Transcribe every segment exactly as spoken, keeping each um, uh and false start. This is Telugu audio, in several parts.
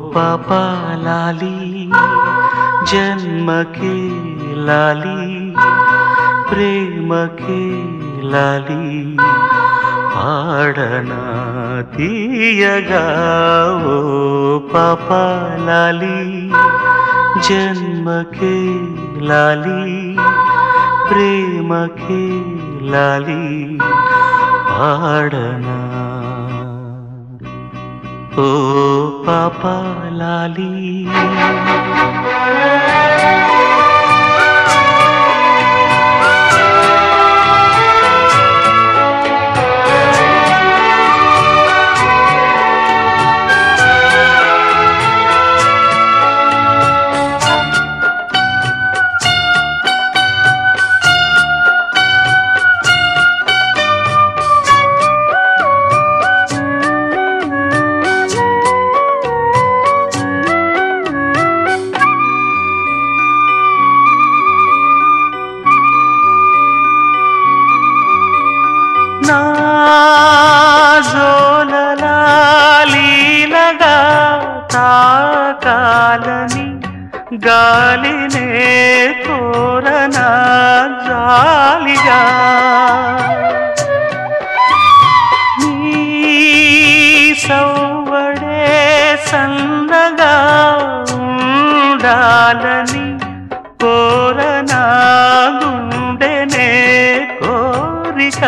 పాపా లాలి జన్మకే లాలి ప్రేమకే లాలి పాడనా తీయగా ఓ పాపా లాలి జన్మకే లాలి ప్రేమకే లాలి పాడనా ఓ పాపా లాలి నాజోలలీలగా తాకాలని గాలినే కోరనా జాలిగా నీ సౌవడే సన్నగా ఉండాలని కోరనా గుండెనే కోరిక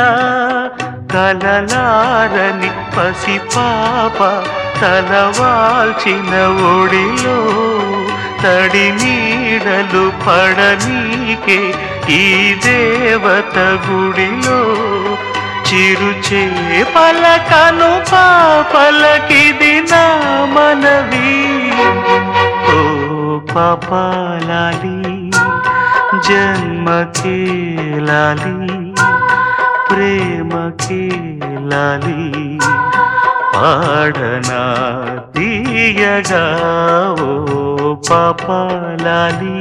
కలలారని పసిపాప తలవాల్చిన ఒడిలో తడి నీడలు పడనీకే ఈ దేవత గుడిలో చిరుచే పలకను పాపలకిది నా మనవి ఓ పాపా లాలి జన్మకే లాలి ప్రేమకే లాలి పాడనా తీయగా ఓ పాపా లాలి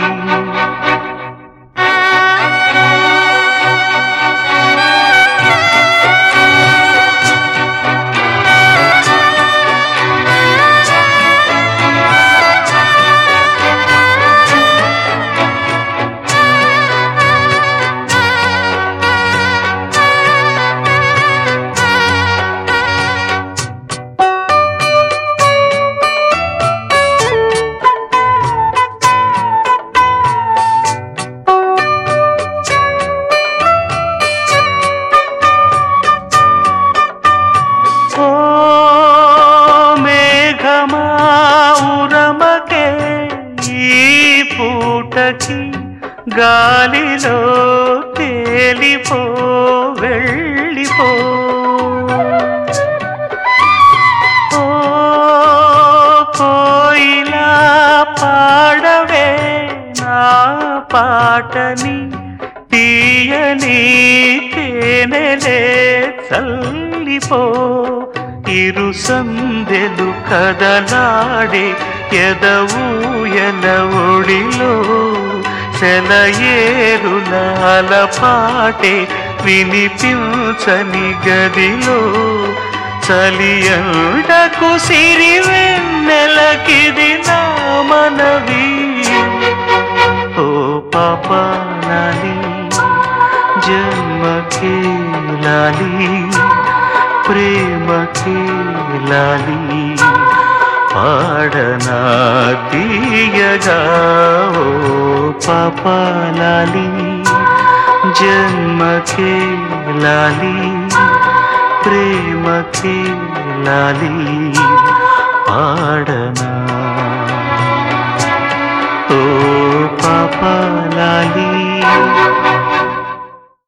పూటకి గాలిలో తేలిపో వెళ్ళిపో ఓ కోయిలా పాడవే నా పాటని తీయని తేనెలే చల్లిపో ఇరు సందెలు కదలాడే ఎదవూయల ఒడిలో సెలయేరులాల పాటే వినిపించని గదిలో చలియండకు సిరివెన్నెలకిది నా మనవి ఓ పాపా లాలి జన్మకే లాలి ప్రేమకే లాలి పాడనా తీయగా ఓ పాపా లాలి జన్మకే లాలి ప్రేమకే లాలి పాడనా